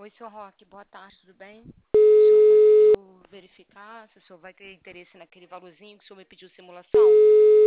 Oi, seu Roque, boa tarde, tudo bem? O senhor conseguiu verificar se o senhor vai ter interesse naquele valorzinho que o senhor me pediu simulação?